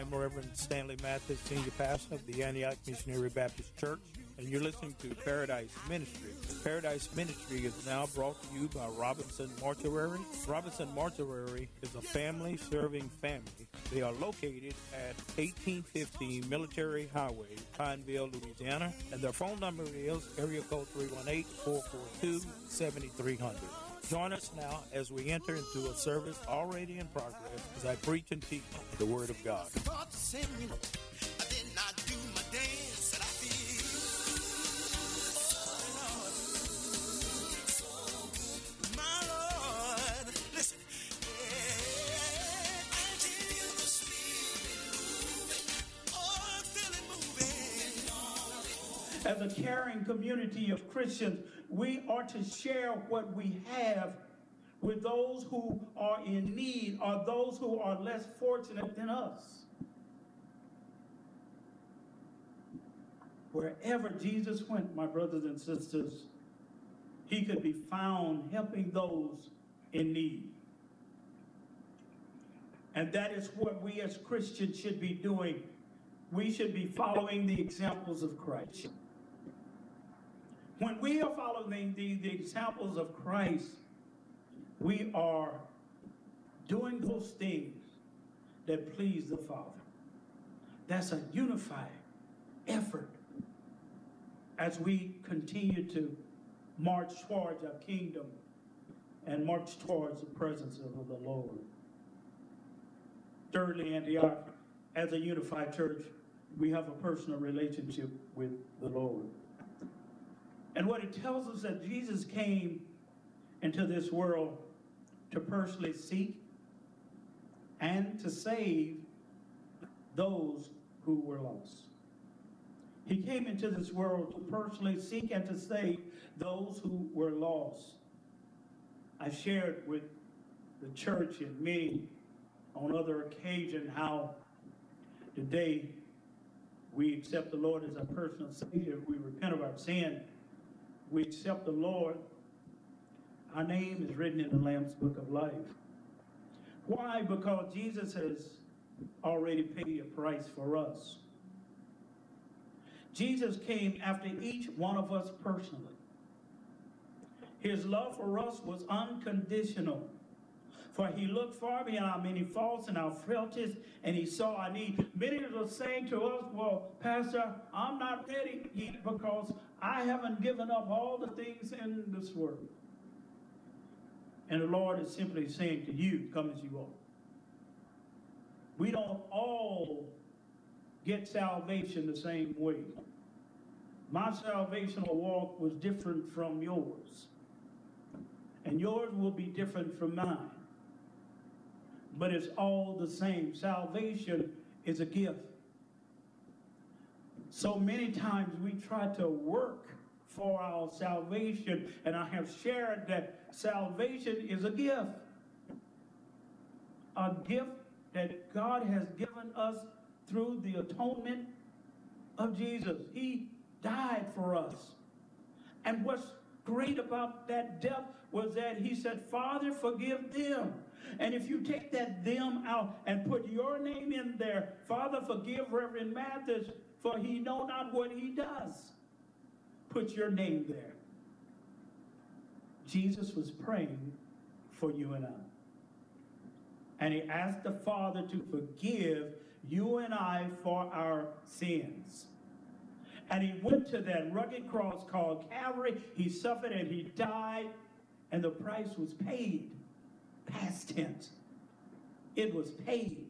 I'm Reverend Stanley Mathis, Senior Pastor of the Antioch Missionary Baptist Church, and you're listening to Paradise Ministry. Paradise Ministry is now brought to you by Robinson Mortuary. Robinson Mortuary is a family-serving family. They are located at 1850 Military Highway, Pineville, Louisiana, and their phone number is area code 318-442-7300. Join us now as we enter into a service already in progress as I preach and teach the Word of God. God sent me, I did not do my dance, and I feel my Lord. Listen, I feel the Spirit moving, oh, I feel it moving. As a caring community of Christians, we are to share what we have with those who are in need or those who are less fortunate than us. Wherever Jesus went, my brothers and sisters, he could be found helping those in need. And that is what we as Christians should be doing. We should be following the examples of Christ. When we are following the examples of Christ, we are doing those things that please the Father. That's a unified effort as we continue to march towards our kingdom and march towards the presence of the Lord. Thirdly, Antioch, as a unified church, we have a personal relationship with the Lord. And what it tells us that Jesus came into this world to personally seek and to save those who were lost. He came into this world to personally seek and to save those who were lost. I shared with the church and many on other occasions how today we accept the Lord as our personal Savior. We repent of our sin. We accept the Lord. Our name is written in the Lamb's Book of Life. Why? Because Jesus has already paid a price for us. Jesus came after each one of us personally. His love for us was unconditional. For he looked far beyond our many faults and our frailties, and he saw our need. Many are saying to us, well, Pastor, I'm not ready yet because I haven't given up all the things in this world. And the Lord is simply saying to you, come as you are. We don't all get salvation the same way. My salvational walk was different from yours. And yours will be different from mine. But it's all the same. Salvation is a gift. So many times we try to work for our salvation, and I have shared that salvation is a gift that God has given us through the atonement of Jesus. He died for us. And what's great about that death was that he said, Father, forgive them. And if you take that them out and put your name in there, Father, forgive Reverend Mathis, for he know not what he does. Put your name there. Jesus was praying for you and I. And he asked the Father to forgive you and I for our sins. And he went to that rugged cross called Calvary. He suffered and he died, and the price was paid. Past tense. It was paid.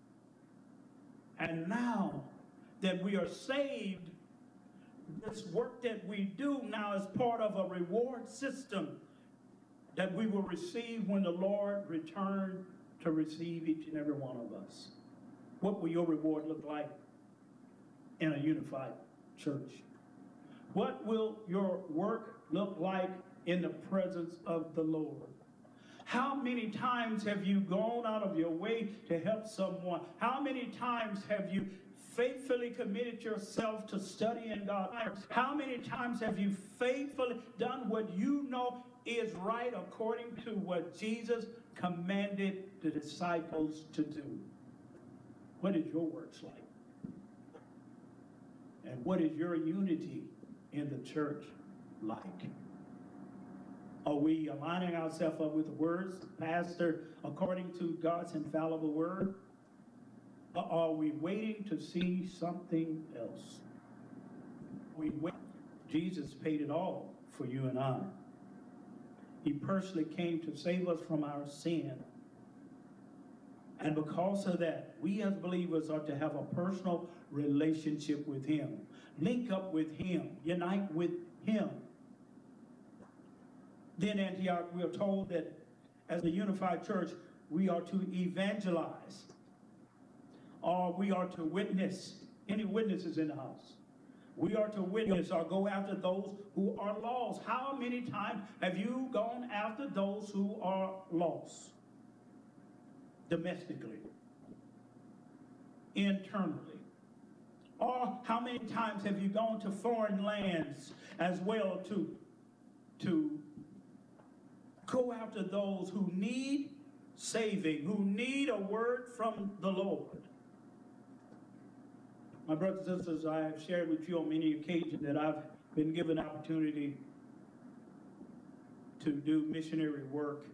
And now that we are saved, this work that we do now is part of a reward system that we will receive when the Lord returns to receive each and every one of us. What will your reward look like in a unified church? What will your work look like in the presence of the Lord? How many times have you gone out of your way to help someone? How many times have you faithfully committed yourself to studying God? How many times have you faithfully done what you know is right according to what Jesus commanded the disciples to do? What is your works like? And what is your unity in the church like? Are we aligning ourselves up with the words, Pastor, according to God's infallible word? Or are we waiting to see something else? We wait. Jesus paid it all for you and I. He personally came to save us from our sin. And because of that, we as believers are to have a personal relationship with him. Link up with him. Unite with him. Then Antioch, we are told that as a unified church, we are to evangelize. Or we are to witness. Any witnesses in the house? We are to witness or go after those who are lost. How many times have you gone after those who are lost? Domestically, internally. Or how many times have you gone to foreign lands as well to go after those who need saving, who need a word from the Lord? My brothers and sisters, I have shared with you on many occasions that I've been given an opportunity to do missionary work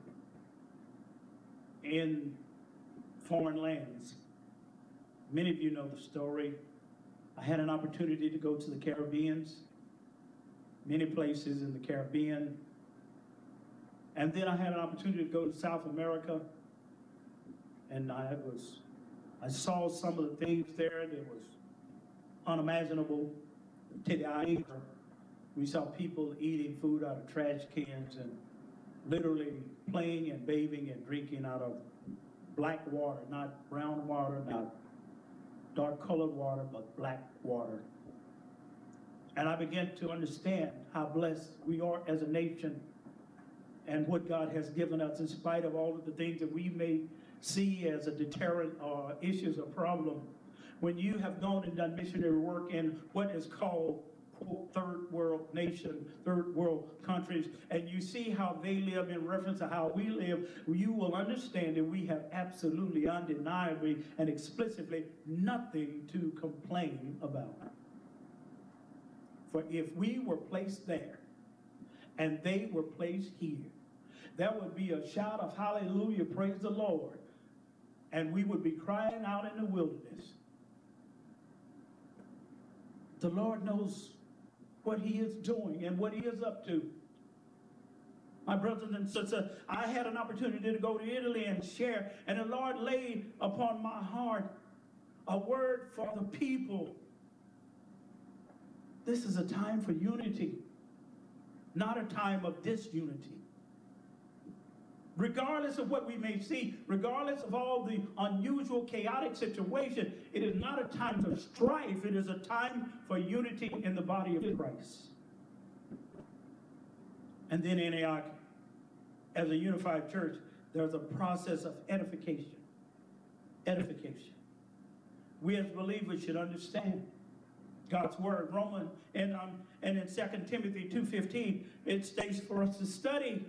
in foreign lands. Many of you know the story. I had an opportunity to go to the Caribbean, many places in the Caribbean. And then I had an opportunity to go to South America. And I saw some of the things there that was unimaginable. To the eye. We saw people eating food out of trash cans and literally playing and bathing and drinking out of black water, not brown water, not dark colored water, but black water. And I began to understand how blessed we are as a nation and what God has given us in spite of all of the things that we may see as a deterrent or issues or problem. When you have gone and done missionary work in what is called, quote, third world nation, third world countries, and you see how they live in reference to how we live, you will understand that we have absolutely, undeniably, and explicitly nothing to complain about. For if we were placed there and they were placed here, that would be a shout of hallelujah, praise the Lord, and we would be crying out in the wilderness. The Lord knows what he is doing and what he is up to. My brothers and sisters, I had an opportunity to go to Italy and share, and the Lord laid upon my heart a word for the people. This is a time for unity, not a time of disunity. Regardless of what we may see, regardless of all the unusual, chaotic situation, it is not a time for strife. It is a time for unity in the body of Christ. And then Antioch, as a unified church, there's a process of edification. Edification. We as believers should understand God's word. Romans and in 2 Timothy 2:15, it states for us to study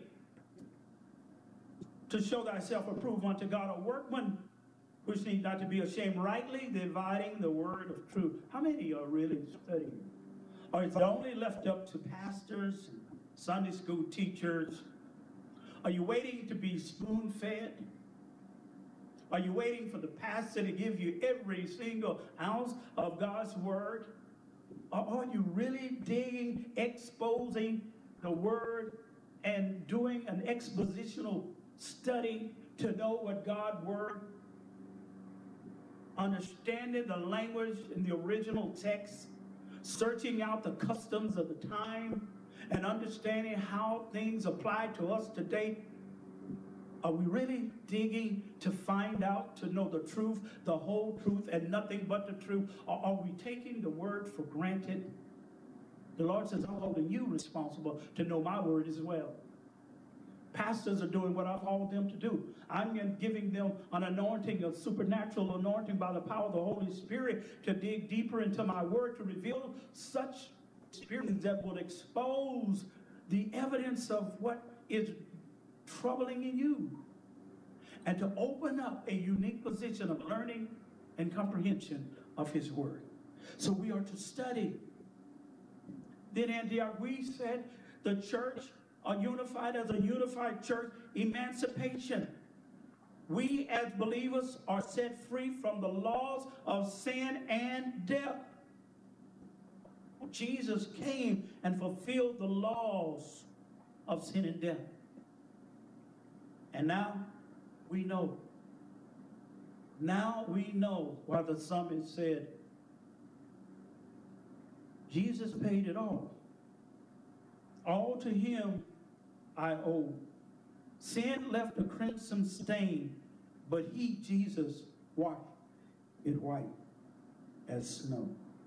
to show thyself approved unto God, a workman which need not to be ashamed, rightly dividing the word of truth. How many are really studying? Or is it only left up to pastors, Sunday school teachers? Are you waiting to be spoon-fed? Are you waiting for the pastor to give you every single ounce of God's word? Or are you really digging, exposing the word and doing an expositional study to know what God's word, understanding the language in the original text, searching out the customs of the time, and understanding how things apply to us today? Are we really digging to find out, to know the truth, the whole truth, and nothing but the truth? Or are we taking the word for granted? The Lord says, I'm holding you responsible to know my word as well. Pastors are doing what I've called them to do. I'm giving them an anointing, a supernatural anointing by the power of the Holy Spirit to dig deeper into my word, to reveal such experiences that will expose the evidence of what is troubling in you, and to open up a unique position of learning and comprehension of his word. So we are to study. Then Antioch, we said the church are unified as a unified church, emancipation. We as believers are set free from the laws of sin and death. Jesus came and fulfilled the laws of sin and death. And now we know. Now we know why the psalmist said, Jesus paid it all. All to him I owe. Sin left a crimson stain, but he, Jesus, washed it white as snow.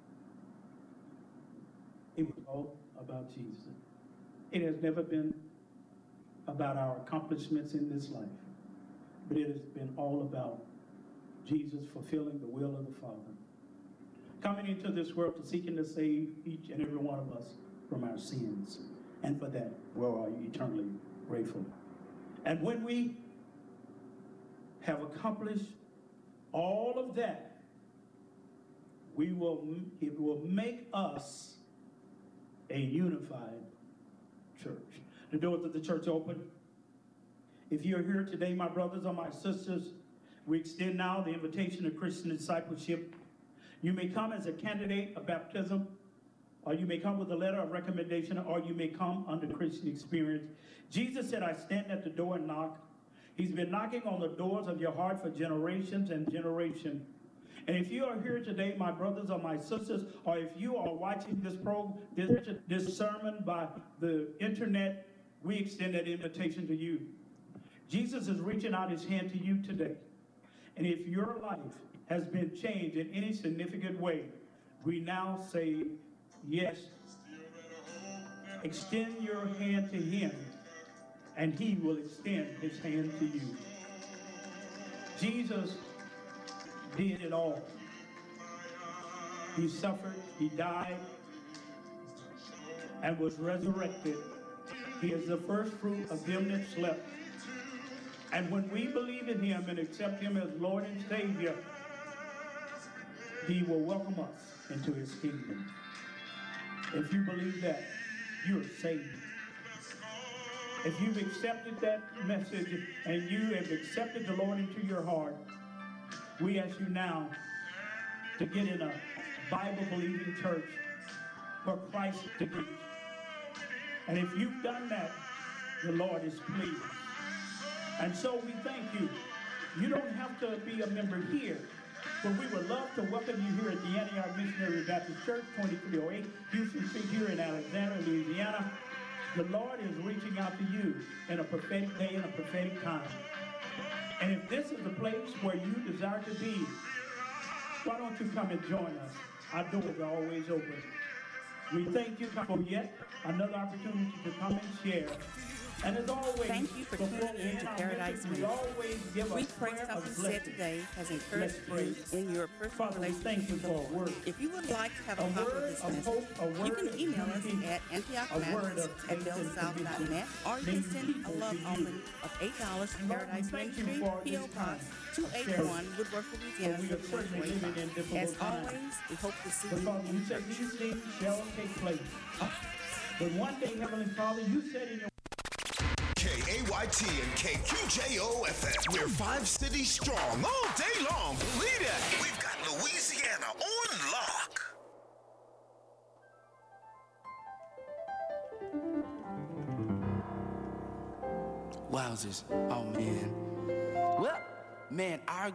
It was all about Jesus. It has never been about our accomplishments in this life, but it has been all about Jesus fulfilling the will of the Father, coming into this world to seek and to save each and every one of us from our sins. And for that, we are eternally grateful. And when we have accomplished all of that, it will make us a unified church. The doors of the church open. If you're here today, my brothers or my sisters, we extend now the invitation of Christian discipleship. You may come as a candidate of baptism, or you may come with a letter of recommendation, or you may come under Christian experience. Jesus said, I stand at the door and knock. He's been knocking on the doors of your heart for generations and generations. And if you are here today, my brothers or my sisters, or if you are watching this sermon by the internet, we extend that invitation to you. Jesus is reaching out his hand to you today. And if your life has been changed in any significant way, we now say yes. Extend your hand to him, and he will extend his hand to you. Jesus did it all. He suffered, he died, and was resurrected. He is the first fruit of them that slept. And when we believe in him and accept him as Lord and Savior, he will welcome us into his kingdom. If you believe that, you're saved. If you've accepted that message and you have accepted the Lord into your heart, we ask you now to get in a Bible-believing church for Christ to preach. And if you've done that, the Lord is pleased. And so we thank you. You don't have to be a member here, but we would love to welcome you here at the Antioch Missionary Baptist Church, 2308 Houston Street here in Alexandria, Louisiana. The Lord is reaching out to you in a prophetic day and a prophetic time. And if this is the place where you desire to be, why don't you come and join us? Our doors are always open. We thank you for yet another opportunity to come and share. And as always, thank you for tuning in to Paradise Ministry. We pray something said today has encouraged you in your personal relationship with the Lord. If you would like to have a copy of this message, you can email us at antiochmatters@bellsouth.net, or you can send a love offering of $8 to Paradise Ministry, P.O. Box 281, Woodworth, Louisiana, 74185. As always, we hope to see you in church. These things shall take place. But one day, Heavenly Father, you said in your KAYT and KQJO-FM. We're 5 cities strong all day long. Believe that. We've got Louisiana on lock. Wowzers. Oh, man. Well, man, our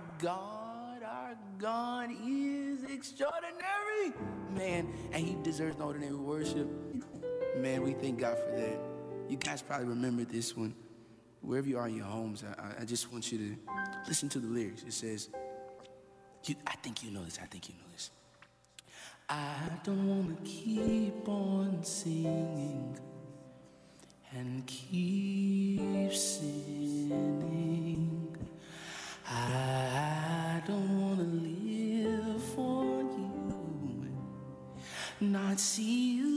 God is extraordinary. Man, and he deserves no ordinary worship. Man, we thank God for that. You guys probably remember this one. Wherever you are in your homes, I just want you to listen to the lyrics. It says, I think you know this. I don't want to keep on singing and keep sinning. I don't want to live for you, not see you